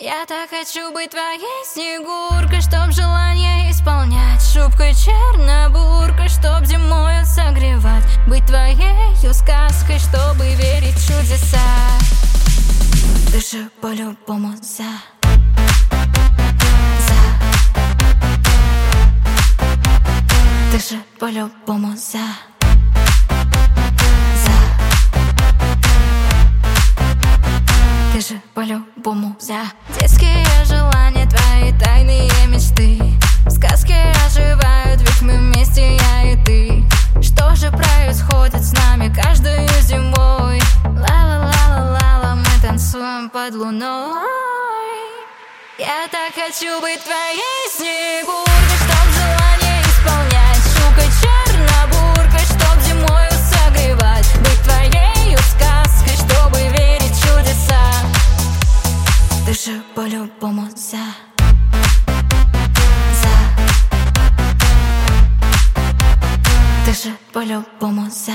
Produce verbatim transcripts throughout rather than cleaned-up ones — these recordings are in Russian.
Я так хочу быть твоей снегуркой, чтоб желание исполнять, шубкой чернобуркой, чтоб зимою согревать, быть твоею сказкой, чтобы верить в чудеса. Ты же по-любому за, за. Ты же по-любому за, за. Ты же по-любому за. Детские желания, твои тайные мечты, в сказке оживают, ведь мы вместе, я и ты. Что же происходит с нами каждую зимой? Ла-ла-ла-ла-ла, мы танцуем под луной. Я так хочу быть твоей снегуркой, чтоб желание исполнять, шубкой чернобуркой, чтоб зимою согревать, быть твоею сказкой, чтобы верить в чудеса. Ты же по-любому за, за. Ты же по-любому за,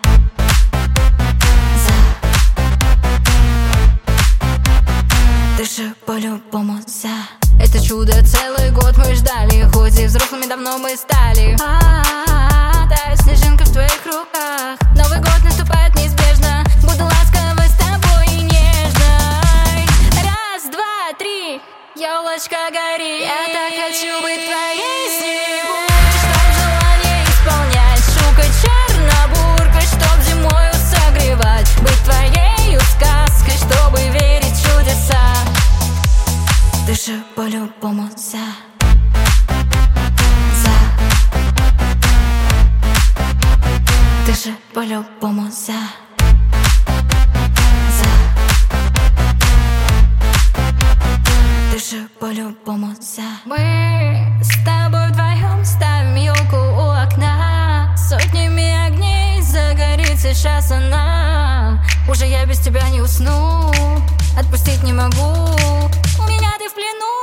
за. Ты же по-любому за. Это чудо целый год мы ждали, хоть и взрослыми давно мы стали. А-а-а, тает снежинка в твоих руках. Новый год наступает неизбежно, буду ласковой с тобой и нежной. Раз, два, три, елочка гори. Я так хочу быть твоей снегуркой, чтоб желание исполнять, шубкой чернобуркой, чтоб зимою согревать, быть твоею сказкой, чтобы верить в чудеса. Ты же по-любому за, за. Ты же по-любому за, за. Ты же по-любому за. Мы с тобой вдвоем ставим елку у окна, сотнями огней загорит сейчас она. Уже я без тебя не усну, отпустить не могу, у меня ты в плену.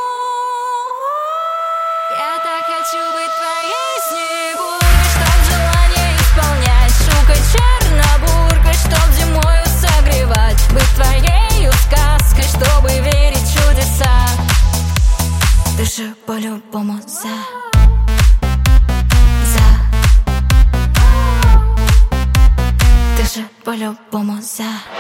Я так хочу быть твоей снегуркой, чтоб желание исполнять, шубкой чернобуркой, чтоб зимою согревать, быть твоею сказкой, чтобы верить в чудеса. Ты же по-любому за, за. Ты же по-любому за.